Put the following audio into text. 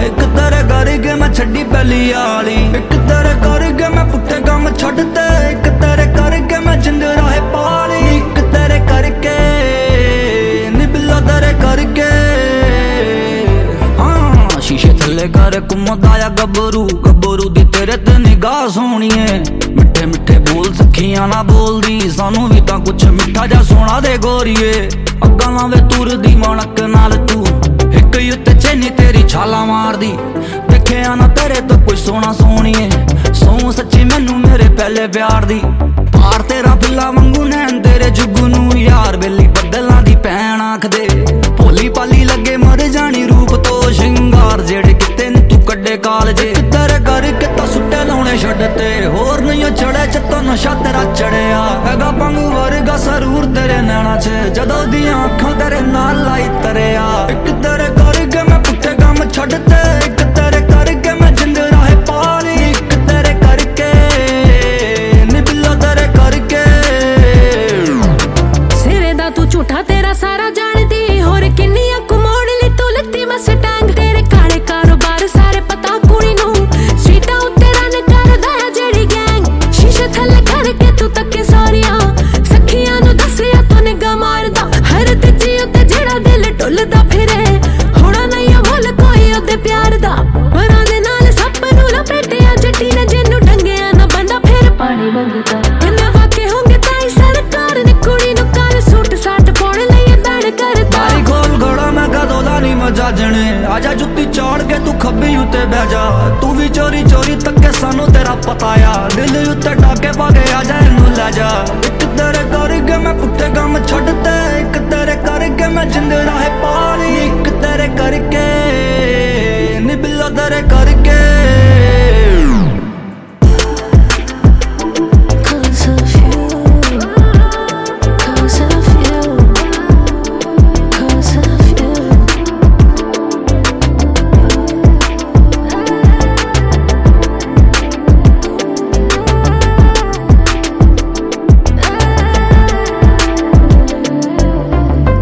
एक तेरे करके मैं छड्डी पहली आली, एक तेरे करके मैं पुट्ठे काम छड्डते, एक तेरे करके मैं जिंद राहे पाली, एक तेरे करके निबिला तेरे करके। हाँ शीशे थल्ले कर घुमदा गबरू, गबरू दी तेरे ते निगाह सोहणीए, मिठे मिठे बोल सखियां ना बोलदी, सानू भी तां कुछ मिठा जा सोना दे गोरीए। अग्गां लावे तुरदी मणक नाल तू, एक उत्ते चैनी तेरी छाला मारदी, देखिया ना तेरे तो कोई सोना सोहणीए, सौ सच्ची मैनू मेरे पहले प्यार दी। पार तेरा बिल्ला वांगू नैन तेरे जुगू नू, यार बेली बदलां दी भैन आखदे, भोली पाली लगे मर जानी रूप तो शिंगार, जेड़े किते नी तू कड्डे कालजे, तेरे करके तां सुट्टे लाउणे छड्डते, होर नहीं चढ़े चित्तों नशा तेरा चढ़िया, हैगा पंग वर्गा सरूर तेरे नैना च, जदों दियां अखां तेरे नाल लाई तरिया। एक तेरे करके मैं पुट्ठे काम छड्डते, एक तेरे करके मैं जिंद राहे पाली, एक तेरे करके निबिला तेरे करके। सिरे दा तू झूठा तेरा सारा जानदी, होर किन्नियां कुमोड़ ली तू लत्ती मस्टैंग, तेरे काले कारोबार सारे पता कुड़ी नू, सीटा उत्ते रन करदा जेड़ी गैंग, शीशे थल्ले करके तू तक्के सारियां सखियां नू दसिया तू निगाह मारदा, हर तेजी उत्ते जेड़ा दिल टुलदा फिरे, होना नहीं मुल कोई ओदे प्यार दा, वरां दे नाल सप नू लपेटिया जट्टी ने जिन्नू डंगिया ना बंदा फिर पानी मंगदा। इन्ने वाके होंगे ताई सरकार ने कुड़ी नू काल सूट साट पाउण लई बैण करदा। आई खोल घोड़ा मैं कदों दा नी मजाजणे, आजा जुत्ती चाड़ के तू खब्बी उत्ते बह जा, तू भी चोरी चोरी तक्के सानू तेरा पता आ, दिल उत्ते डाके पाके आजा इनू लै जा।